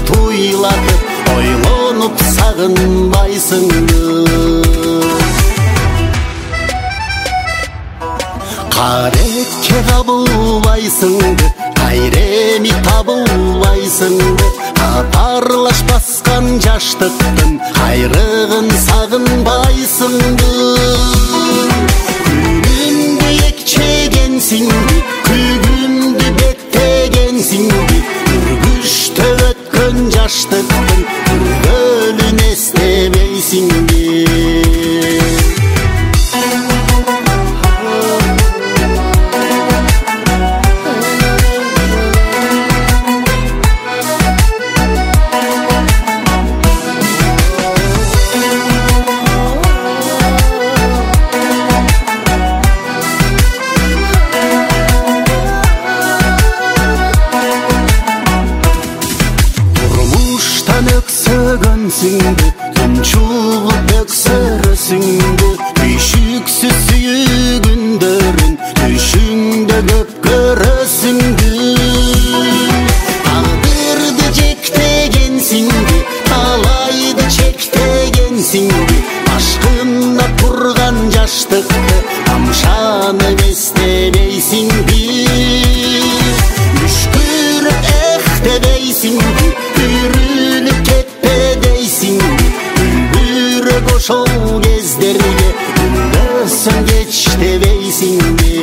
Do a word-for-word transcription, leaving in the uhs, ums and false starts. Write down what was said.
туйлатып, ойлонуп сагынбайсыңбы? Карекке кабылбайсыңбы, кайреми табылбайсыңбы? Катарлаш баскан жаштыктын кайрыгын сагынбайсыңбы? Күнүмдү экчегенсиңби, күгүмдү беттегенсиңби? Үргүчтө өткөн жаштыктын үргөлүн эстебейсиңби? Өксөгөнсүңбү, күн чугуп өксөрөсүңбү? Түйшүксүз сүйүгүндөрүн түшүңдө көп көрөсүңбү? Тагдырды жектегенсиңби, талайды чектегенсиңби? Башкында турган жаштыкты тамшанып эстебейсиңби? Мүшкүрүп эх дебейсиңби? Үрүлүп кетпедейсиңби? Үлбүрөк ошол кездерге үндөсөң кеч дебейсиңби?